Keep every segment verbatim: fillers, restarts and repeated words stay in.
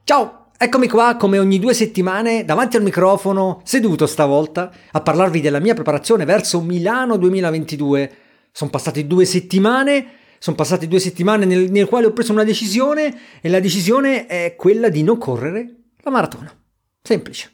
Ciao, eccomi qua come ogni due settimane davanti al microfono, seduto stavolta, a parlarvi della mia preparazione verso Milano duemilaventidue. Sono passate due settimane, sono passate due settimane nel, nel quale ho preso una decisione e la decisione è quella di non correre la maratona. Semplice.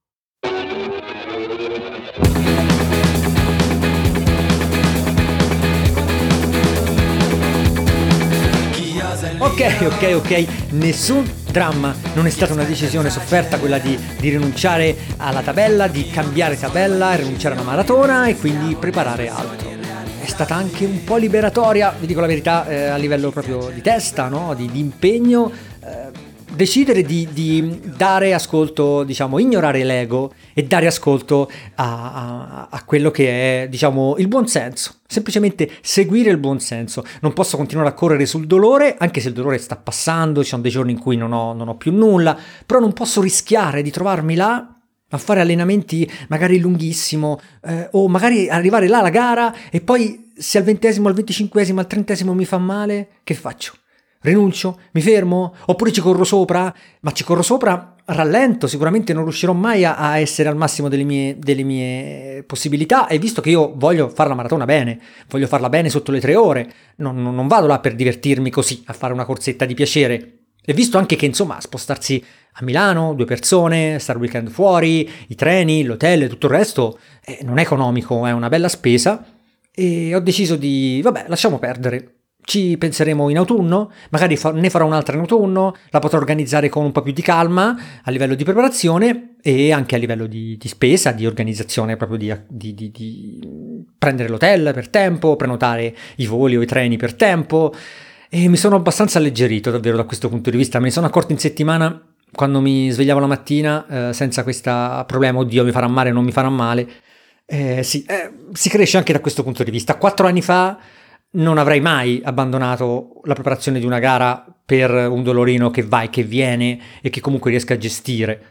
Ok, ok, ok, nessun dramma, non è stata una decisione sofferta quella di, di rinunciare alla tabella, di cambiare tabella, rinunciare alla maratona e quindi preparare altro. È stata anche un po' liberatoria, vi dico la verità, eh, a livello proprio di testa, no? di, di impegno, eh, decidere di, di dare ascolto, diciamo, ignorare l'ego e dare ascolto a, a, a quello che è, diciamo, il buon senso. Semplicemente seguire il buon senso. Non posso continuare a correre sul dolore, anche se il dolore sta passando, ci sono dei giorni in cui non ho, non ho più nulla, però non posso rischiare di trovarmi là a fare allenamenti magari lunghissimo, eh, o magari arrivare là alla gara e poi se al ventesimo, al venticinquesimo, al trentesimo mi fa male, che faccio? Rinuncio? Mi fermo? Oppure ci corro sopra? Ma ci corro sopra, rallento, sicuramente non riuscirò mai a, a essere al massimo delle mie, delle mie possibilità, e visto che io voglio fare la maratona bene, voglio farla bene sotto le tre ore, non, non vado là per divertirmi così, a fare una corsetta di piacere. E visto anche che, insomma, spostarsi a Milano, due persone, stare il weekend fuori, i treni, l'hotel e tutto il resto, eh, non è economico, è una bella spesa, e ho deciso di, vabbè, lasciamo perdere. Ci penseremo in autunno, magari fa- ne farò un'altra in autunno, la potrò organizzare con un po' più di calma a livello di preparazione e anche a livello di, di spesa, di organizzazione, proprio di, di, di, di prendere l'hotel per tempo, prenotare i voli o i treni per tempo, e mi sono abbastanza alleggerito davvero da questo punto di vista. Me ne sono accorto in settimana quando mi svegliavo la mattina eh, senza questo problema, oddio mi farà male o non mi farà male. Eh, sì, eh, si cresce anche da questo punto di vista. Quattro anni fa non avrei mai abbandonato la preparazione di una gara per un dolorino che va e che viene e che comunque riesco a gestire.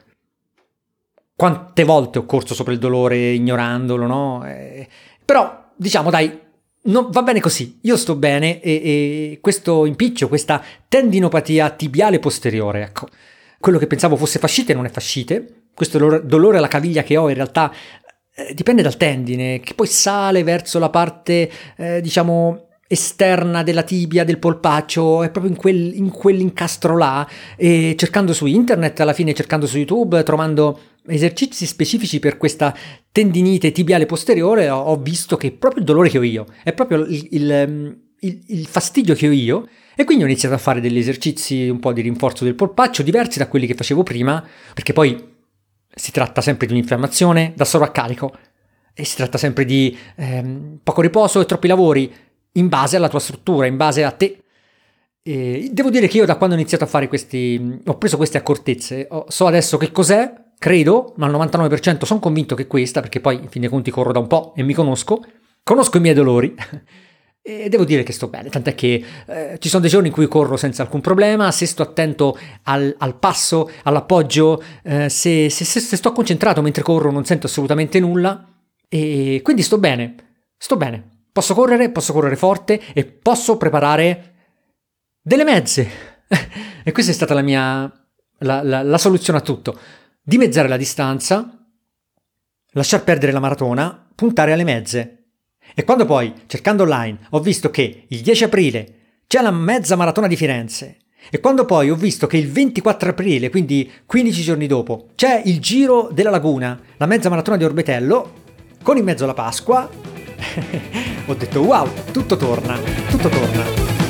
Quante volte ho corso sopra il dolore ignorandolo, no? Eh, però, diciamo, dai, no, va bene così, io sto bene e, e questo impiccio, questa tendinopatia tibiale posteriore, ecco, quello che pensavo fosse fascite non è fascite, questo dolore, dolore alla caviglia che ho in realtà eh, dipende dal tendine, che poi sale verso la parte, eh, diciamo, esterna della tibia, del polpaccio, è proprio in, quel, in quell'incastro là, e cercando su internet, alla fine cercando su YouTube, trovando esercizi specifici per questa tendinite tibiale posteriore, ho, ho visto che è proprio il dolore che ho io, è proprio il, il, il, il fastidio che ho io, e quindi ho iniziato a fare degli esercizi un po' di rinforzo del polpaccio, diversi da quelli che facevo prima, perché poi si tratta sempre di un'infiammazione da sovraccarico, e si tratta sempre di ehm, poco riposo e troppi lavori, in base alla tua struttura, in base a te. E devo dire che io da quando ho iniziato a fare questi, ho preso queste accortezze, so adesso che cos'è, credo, ma al novantanove per cento sono convinto che è questa, perché poi in fin dei conti corro da un po' e mi conosco, conosco i miei dolori e devo dire che sto bene, tant'è che eh, ci sono dei giorni in cui corro senza alcun problema, se sto attento al, al passo, all'appoggio, eh, se, se, se, se sto concentrato mentre corro non sento assolutamente nulla, e quindi sto bene, sto bene. Posso correre, posso correre forte e posso preparare delle mezze. E questa è stata la mia la, la, la soluzione a tutto. Dimezzare la distanza, lasciar perdere la maratona, puntare alle mezze. E quando poi, cercando online, ho visto che il dieci aprile c'è la mezza maratona di Firenze, e quando poi ho visto che il ventiquattro aprile, quindi quindici giorni dopo, c'è il Giro della Laguna, la mezza maratona di Orbetello, con in mezzo la Pasqua, ho detto wow, tutto torna, tutto torna.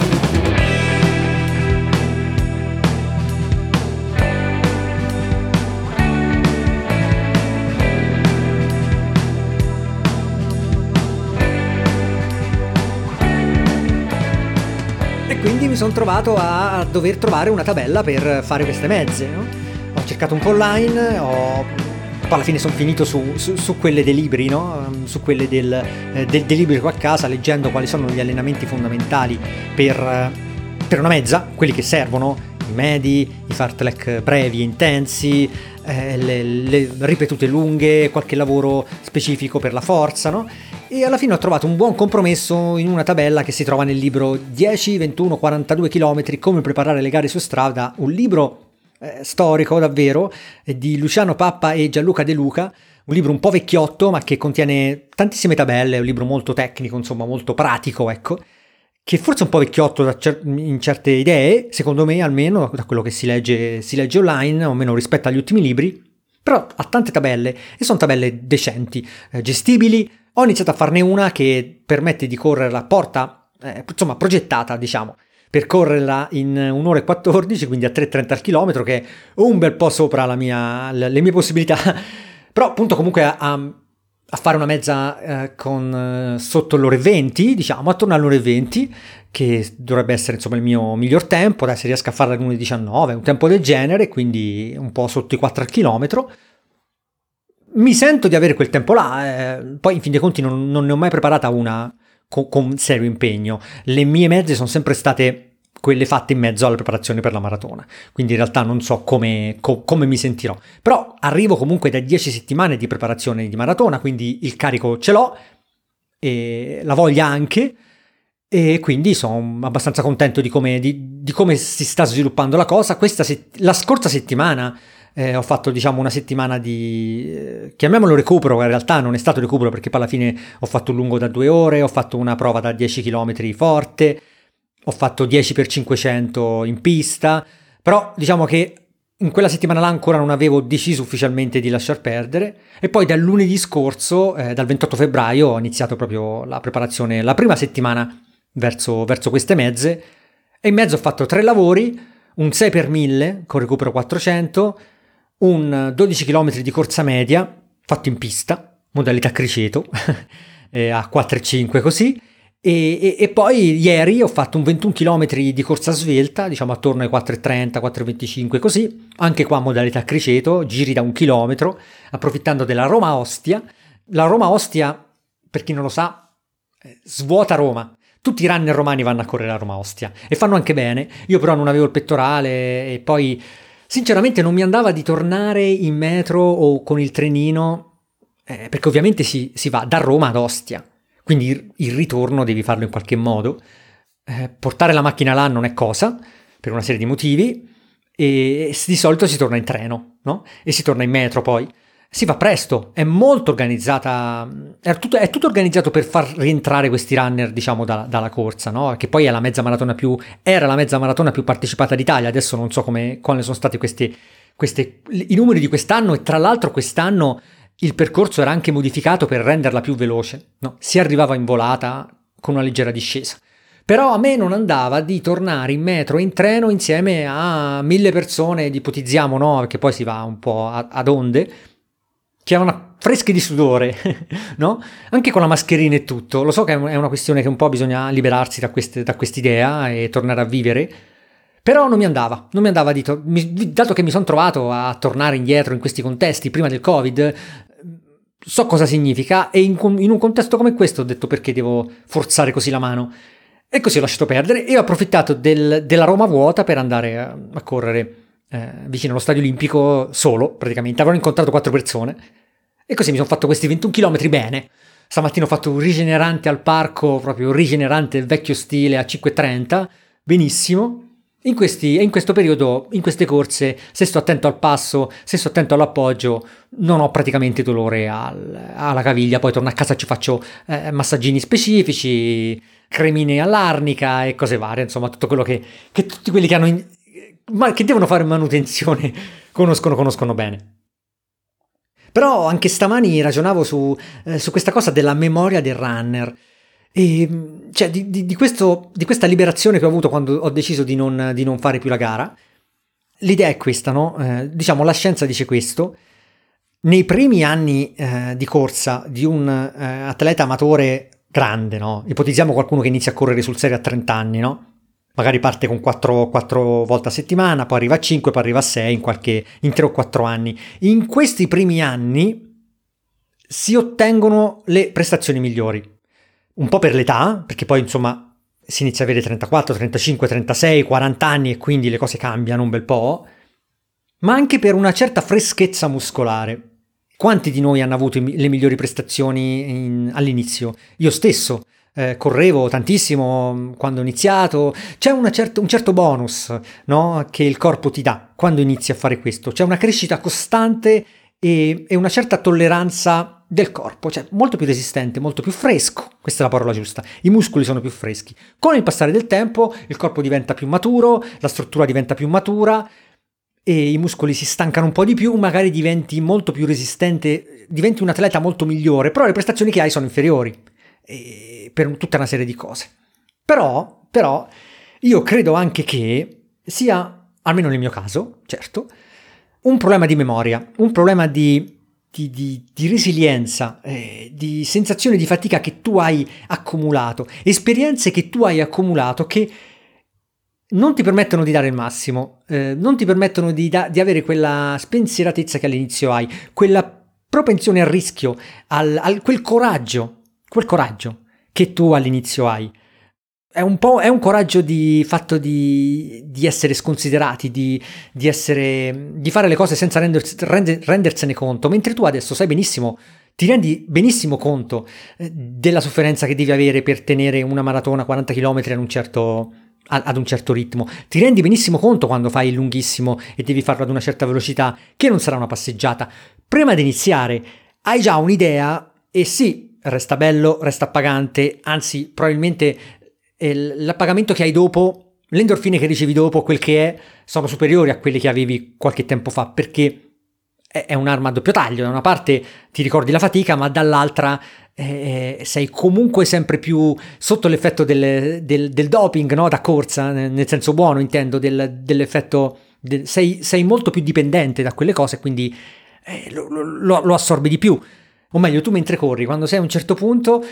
E quindi mi sono trovato a dover trovare una tabella per fare queste mezze, no? Ho cercato un po' online, ho alla fine sono finito su, su, su quelle dei libri, no? Su quelle del, eh, del, dei libri qua a casa, leggendo quali sono gli allenamenti fondamentali per, per una mezza, quelli che servono, i medi, i fartlek brevi e intensi, eh, le, le ripetute lunghe, qualche lavoro specifico per la forza, no? E alla fine ho trovato un buon compromesso in una tabella che si trova nel libro dieci, ventuno, quarantadue chilometri, come preparare le gare su strada, un libro eh, storico davvero, eh, di Luciano Pappa e Gianluca De Luca, un libro un po' vecchiotto ma che contiene tantissime tabelle, è un libro molto tecnico, insomma molto pratico, ecco, che forse è un po' vecchiotto da cer- in certe idee, secondo me almeno, da quello che si legge, si legge online, o meno rispetto agli ultimi libri, però ha tante tabelle e sono tabelle decenti, eh, gestibili. Ho iniziato a farne una che permette di correre la porta, eh, insomma progettata diciamo, per correrla in un'ora e quattordici, quindi a tre virgola trenta al chilometro, che è un bel po' sopra la mia, le mie possibilità, però appunto comunque a, a fare una mezza eh, con eh, sotto l'ora e venti, diciamo, attorno all'ora e venti, che dovrebbe essere insomma il mio miglior tempo, dai, se riesco a farla all'una e diciannove, un tempo del genere, quindi un po' sotto i quattro al chilometro. Mi sento di avere quel tempo là, eh, poi in fin dei conti non, non ne ho mai preparata una con, con serio impegno. Le mie mezze sono sempre state quelle fatte in mezzo alla preparazione per la maratona, quindi in realtà non so come, co- come mi sentirò, però arrivo comunque da dieci settimane di preparazione di maratona, quindi il carico ce l'ho e la voglia anche, e quindi sono abbastanza contento di come, di, di come si sta sviluppando la cosa. Questa set- la scorsa settimana Eh, ho fatto diciamo una settimana di, eh, chiamiamolo recupero, in realtà non è stato recupero perché poi alla fine ho fatto un lungo da due ore, ho fatto una prova da dieci chilometri forte, ho fatto dieci per cinquecento in pista, però diciamo che in quella settimana là ancora non avevo deciso ufficialmente di lasciar perdere, e poi dal lunedì scorso, eh, dal ventotto febbraio, ho iniziato proprio la preparazione, la prima settimana verso, verso queste mezze, e in mezzo ho fatto tre lavori, un sei per mille con recupero quattrocento, un dodici chilometri di corsa media fatto in pista, modalità criceto, a quattro e cinque così, e, e, e poi ieri ho fatto un ventuno chilometri di corsa svelta, diciamo attorno ai quattro e trenta, quattro e venticinque così, anche qua modalità criceto, giri da un chilometro, approfittando della Roma Ostia. La Roma Ostia, per chi non lo sa, svuota Roma. Tutti i runner romani vanno a correre a Roma Ostia e fanno anche bene. Io però non avevo il pettorale e poi sinceramente non mi andava di tornare in metro o con il trenino, eh, perché ovviamente si, si va da Roma ad Ostia, quindi il, il ritorno devi farlo in qualche modo. Eh, portare la macchina là non è cosa, per una serie di motivi, e di solito si torna in treno, no? E si torna in metro poi. Si va presto, è molto organizzata, è tutto, è tutto organizzato per far rientrare questi runner, diciamo, da, dalla corsa, no? Che poi è la mezza maratona più, era la mezza maratona più partecipata d'Italia, adesso non so come, quali sono stati questi, questi, i numeri di quest'anno, e tra l'altro quest'anno il percorso era anche modificato per renderla più veloce, no? Si arrivava in volata con una leggera discesa. Però a me non andava di tornare in metro e in treno insieme a mille persone, ipotizziamo, no? Perché poi si va un po' ad onde, che erano freschi di sudore, no? Anche con la mascherina e tutto. Lo so che è una questione che un po' bisogna liberarsi da, queste, da quest'idea e tornare a vivere, però non mi andava, non mi andava di to- mi, dato che mi sono trovato a tornare indietro in questi contesti prima del Covid, so cosa significa, e in, in un contesto come questo ho detto perché devo forzare così la mano, e così ho lasciato perdere e ho approfittato del, della Roma vuota per andare a, a correre Eh, vicino allo stadio olimpico solo, praticamente. Avevo incontrato quattro persone e così mi sono fatto questi ventuno chilometri bene. Stamattina ho fatto un rigenerante al parco, proprio rigenerante vecchio stile a cinque e trenta, benissimo. In questi, in questo periodo, in queste corse, se sto attento al passo, se sto attento all'appoggio, non ho praticamente dolore al, alla caviglia. Poi torno a casa e ci faccio eh, massaggini specifici, cremine all'arnica e cose varie, insomma tutto quello che, che tutti quelli che hanno in, ma che devono fare manutenzione conoscono, conoscono bene. Però anche stamani ragionavo su, eh, su questa cosa della memoria del runner, e cioè di, di, di, questo, di questa liberazione che ho avuto quando ho deciso di non, di non fare più la gara. L'idea è questa, no? Eh, diciamo, la scienza dice questo: nei primi anni eh, di corsa di un eh, atleta amatore grande, no? Ipotizziamo qualcuno che inizia a correre sul serio a trenta anni, no? Magari parte con quattro volte a settimana, poi arriva a cinque, poi arriva a sei in qualche in tre o quattro anni. In questi primi anni si ottengono le prestazioni migliori. Un po' per l'età, perché poi insomma si inizia a avere trentaquattro, trentacinque, trentasei, quaranta anni e quindi le cose cambiano un bel po', ma anche per una certa freschezza muscolare. Quanti di noi hanno avuto le migliori prestazioni in, all'inizio? Io stesso. eh, correvo tantissimo quando ho iniziato, c'è una certa, un certo bonus, no? Che il corpo ti dà quando inizi a fare questo, c'è una crescita costante e, e una certa tolleranza del corpo, cioè molto più resistente, molto più fresco, questa è la parola giusta, i muscoli sono più freschi. Con il passare del tempo il corpo diventa più maturo, la struttura diventa più matura e i muscoli si stancano un po' di più, magari diventi molto più resistente, diventi un atleta molto migliore, però le prestazioni che hai sono inferiori e per tutta una serie di cose. Però, però io credo anche che sia, almeno nel mio caso, certo, un problema di memoria, un problema di Di, di, di resilienza, eh, di sensazione di fatica che tu hai accumulato, esperienze che tu hai accumulato che non ti permettono di dare il massimo, eh, non ti permettono di, da, di avere quella spensieratezza che all'inizio hai, quella propensione al rischio, al, al quel coraggio, quel coraggio che tu all'inizio hai. È un po' è un coraggio di fatto di, di essere sconsiderati, di, di essere di fare le cose senza renders, render, rendersene conto, mentre tu adesso sai benissimo, ti rendi benissimo conto della sofferenza che devi avere per tenere una maratona quaranta chilometri ad un certo ad un certo ritmo. Ti rendi benissimo conto quando fai il lunghissimo e devi farlo ad una certa velocità, che non sarà una passeggiata. Prima di iniziare hai già un'idea e sì, resta bello, resta appagante, anzi probabilmente l'appagamento che hai dopo, le endorfine che ricevi dopo, quel che è, sono superiori a quelle che avevi qualche tempo fa, perché è un'arma a doppio taglio. Da una parte ti ricordi la fatica, ma dall'altra eh, sei comunque sempre più sotto l'effetto del, del, del doping, no? Da corsa, nel senso buono intendo, del, dell'effetto, del, sei, sei molto più dipendente da quelle cose, quindi eh, lo, lo, lo assorbi di più. O meglio, tu mentre corri, quando sei a un certo punto,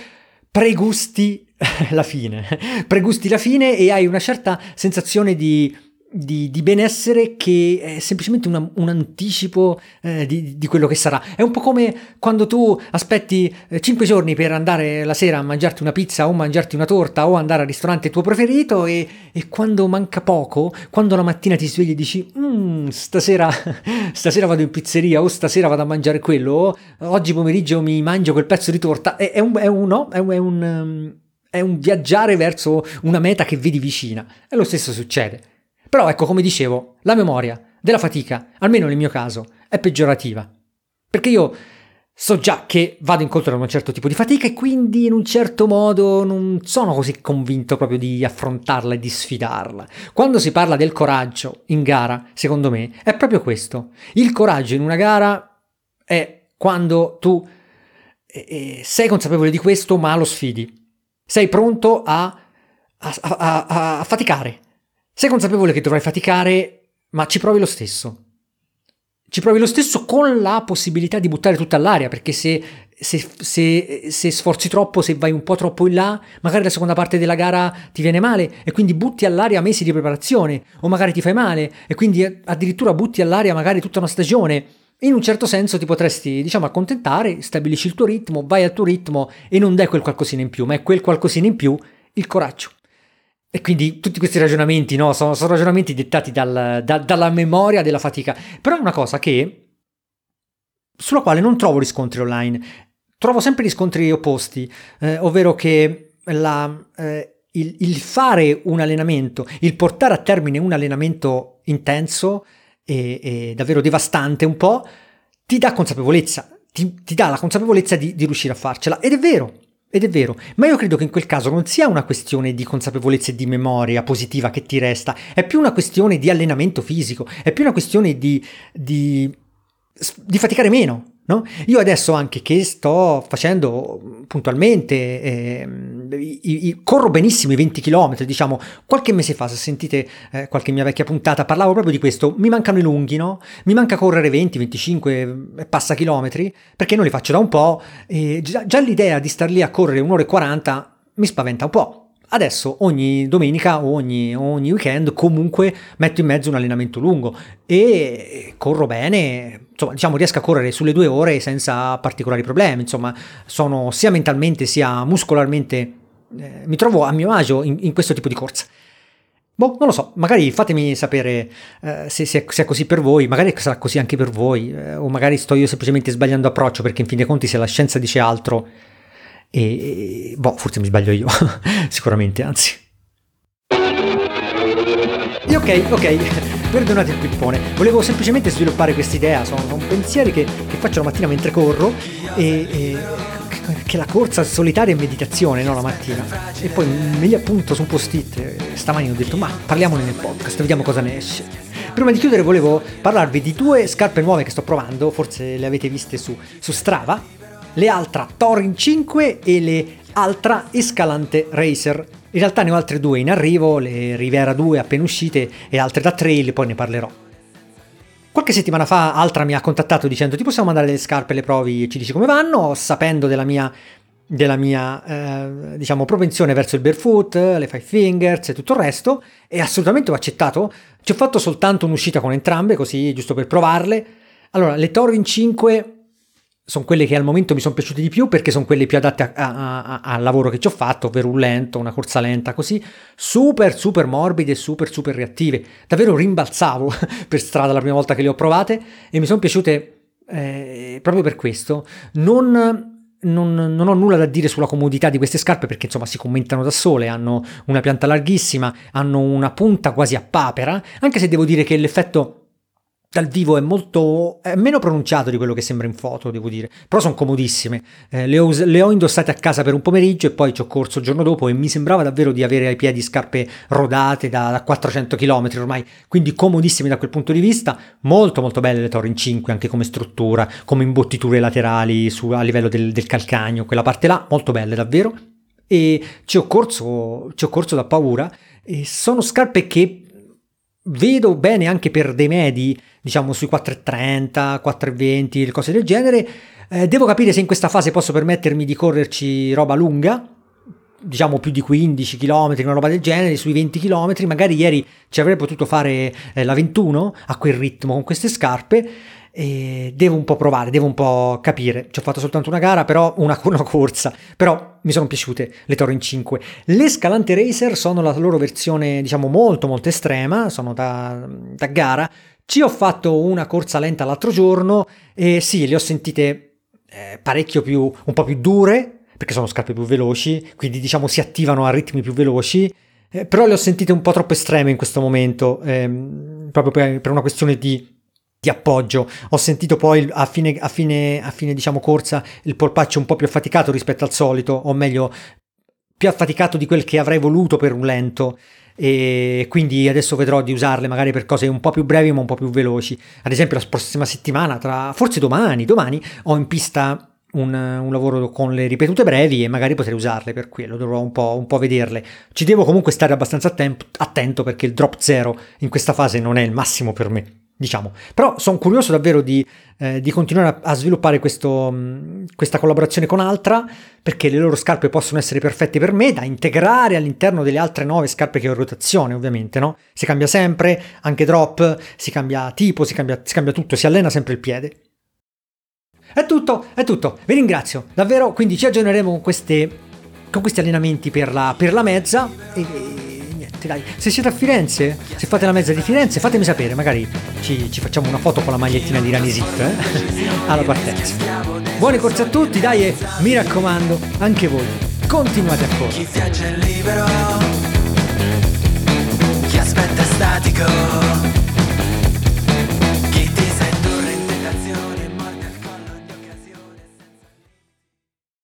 pregusti la fine, pregusti la fine e hai una certa sensazione di, di, di benessere che è semplicemente una, un anticipo eh, di, di quello che sarà. È un po' come quando tu aspetti eh, cinque giorni per andare la sera a mangiarti una pizza o mangiarti una torta o andare al ristorante tuo preferito e, e quando manca poco, quando la mattina ti svegli e dici mm, stasera, stasera vado in pizzeria o stasera vado a mangiare quello o oggi pomeriggio mi mangio quel pezzo di torta, è, è un, è un, no? è un, è un um, è un viaggiare verso una meta che vedi vicina, e lo stesso succede. Però ecco, come dicevo, la memoria della fatica, almeno nel mio caso, è peggiorativa, perché io so già che vado incontro a un certo tipo di fatica e quindi in un certo modo non sono così convinto proprio di affrontarla e di sfidarla. Quando si parla del coraggio in gara, secondo me, è proprio questo. Il coraggio in una gara è quando tu eh, sei consapevole di questo ma lo sfidi. Sei pronto a, a, a, a, a faticare. Sei consapevole che dovrai faticare, ma ci provi lo stesso. Ci provi lo stesso con la possibilità di buttare tutta all'aria, perché se, se, se, se sforzi troppo, se vai un po' troppo in là, magari la seconda parte della gara ti viene male e quindi butti all'aria mesi di preparazione, o magari ti fai male e quindi addirittura butti all'aria magari tutta una stagione. In un certo senso ti potresti, diciamo, accontentare, stabilisci il tuo ritmo, vai al tuo ritmo e non dai quel qualcosina in più, ma è quel qualcosina in più il coraggio. E quindi tutti questi ragionamenti, no, sono, sono ragionamenti dettati dal, da, dalla memoria della fatica. Però è una cosa che sulla quale non trovo riscontri online, trovo sempre riscontri opposti, eh, ovvero che la, eh, il, il fare un allenamento, il portare a termine un allenamento intenso e, e davvero devastante un po', ti dà consapevolezza, ti, ti dà la consapevolezza di, di riuscire a farcela. Ed è vero, ed è vero, ma io credo che in quel caso non sia una questione di consapevolezza e di memoria positiva che ti resta, è più una questione di allenamento fisico, è più una questione di, di, di faticare meno. No? Io adesso anche che sto facendo puntualmente, eh, i, i, corro benissimo i venti chilometri, diciamo, qualche mese fa, se sentite eh, qualche mia vecchia puntata, parlavo proprio di questo, mi mancano i lunghi, no? Mi manca correre venti, venticinque e passa chilometri, perché non li faccio da un po', e già, già l'idea di star lì a correre un'ora e quaranta mi spaventa un po'. Adesso ogni domenica o ogni, ogni weekend comunque metto in mezzo un allenamento lungo e corro bene, insomma diciamo riesco a correre sulle due ore senza particolari problemi, insomma sono sia mentalmente sia muscolarmente, eh, mi trovo a mio agio in, in questo tipo di corsa. Boh, non lo so, magari fatemi sapere eh, se, se, è, se è così per voi, magari sarà così anche per voi, eh, o magari sto io semplicemente sbagliando approccio, perché in fin dei conti se la scienza dice altro, e, e boh, forse mi sbaglio io, sicuramente, anzi. E ok, ok, perdonate il pippone, volevo semplicemente sviluppare quest'idea, sono, sono pensieri che, che faccio la mattina mentre corro e, e che la corsa solitaria è meditazione, no, la mattina, e poi me li appunto su un post-it, stamani ho detto ma parliamone nel podcast, vediamo cosa ne esce. Prima di chiudere volevo parlarvi di due scarpe nuove che sto provando, forse le avete viste su, su Strava, le Altra Thorin cinque e le Altra Escalante Racer. In realtà ne ho altre due in arrivo, le Rivera due appena uscite e altre da trail, poi ne parlerò. Qualche settimana fa Altra mi ha contattato dicendo ti possiamo mandare le scarpe, le provi e ci dici come vanno, sapendo della mia, della mia eh, diciamo propensione verso il barefoot, le five fingers e tutto il resto, e assolutamente ho accettato. Ci ho fatto soltanto un'uscita con entrambe, così giusto per provarle. Allora, le Thorin cinque sono quelle che al momento mi sono piaciute di più perché sono quelle più adatte a, a, a, al lavoro che ci ho fatto, ovvero un lento, una corsa lenta, così super super morbide e super super reattive. Davvero rimbalzavo per strada la prima volta che le ho provate e mi sono piaciute eh, proprio per questo. Non... Non, non ho nulla da dire sulla comodità di queste scarpe perché insomma si commentano da sole, hanno una pianta larghissima, hanno una punta quasi a papera, anche se devo dire che l'effetto dal vivo è molto è meno pronunciato di quello che sembra in foto, devo dire, però sono comodissime. Eh, le, ho, le ho indossate a casa per un pomeriggio e poi ci ho corso il giorno dopo e mi sembrava davvero di avere ai piedi scarpe rodate da, da quattrocento chilometri ormai, quindi comodissime da quel punto di vista. Molto molto belle le Thorin cinque anche come struttura, come imbottiture laterali su, a livello del, del calcagno, quella parte là molto belle davvero, e ci ho corso ci ho corso da paura. E sono scarpe che vedo bene anche per dei medi, diciamo sui quattro e trenta, quattro e venti, le cose del genere. Eh, devo capire se in questa fase posso permettermi di correrci roba lunga, diciamo più di quindici chilometri, una roba del genere, sui venti chilometri. Magari ieri ci avrei potuto fare eh, la ventuno a quel ritmo con queste scarpe. E devo un po' provare, devo un po' capire. Ci ho fatto soltanto una gara, però una, una corsa, però mi sono piaciute le Thorin cinque. Le Escalante Racer sono la loro versione, diciamo, molto molto estrema, sono da, da gara. Ci ho fatto una corsa lenta l'altro giorno e sì, le ho sentite eh, parecchio più, un po' più dure, perché sono scarpe più veloci, quindi diciamo si attivano a ritmi più veloci, eh, però le ho sentite un po' troppo estreme in questo momento, ehm, proprio per, per una questione di di appoggio. Ho sentito poi a fine, a fine, a fine diciamo corsa il polpaccio un po' più affaticato rispetto al solito, o meglio più affaticato di quel che avrei voluto per un lento, e quindi adesso vedrò di usarle magari per cose un po' più brevi ma un po' più veloci. Ad esempio la prossima settimana, tra forse domani, domani ho in pista Un, un lavoro con le ripetute brevi e magari potrei usarle per quello, dovrò un po', un po' vederle. Ci devo comunque stare abbastanza attento, attento perché il drop zero in questa fase non è il massimo per me, diciamo. Però sono curioso davvero di, eh, di continuare a, a sviluppare questo, mh, questa collaborazione con Altra, perché le loro scarpe possono essere perfette per me da integrare all'interno delle altre nuove scarpe che ho in rotazione, ovviamente, no? Si cambia sempre, anche drop, si cambia tipo, si cambia, si cambia tutto, si allena sempre il piede. È tutto, è tutto, vi ringrazio davvero, quindi ci aggiorneremo con, queste, con questi allenamenti per la, per la mezza e, e niente dai, se siete a Firenze, se fate la mezza di Firenze fatemi sapere, magari ci, ci facciamo una foto con la magliettina di Ranisit eh? alla partenza. Buone corse a tutti, dai, e mi raccomando, anche voi, continuate a correre. Chi viaggia è libero, chi aspetta è statico.